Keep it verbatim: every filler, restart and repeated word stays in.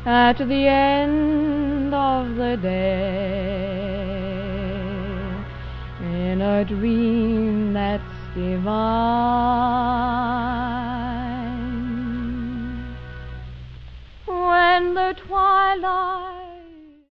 at the end of the day, in a dream that's divine.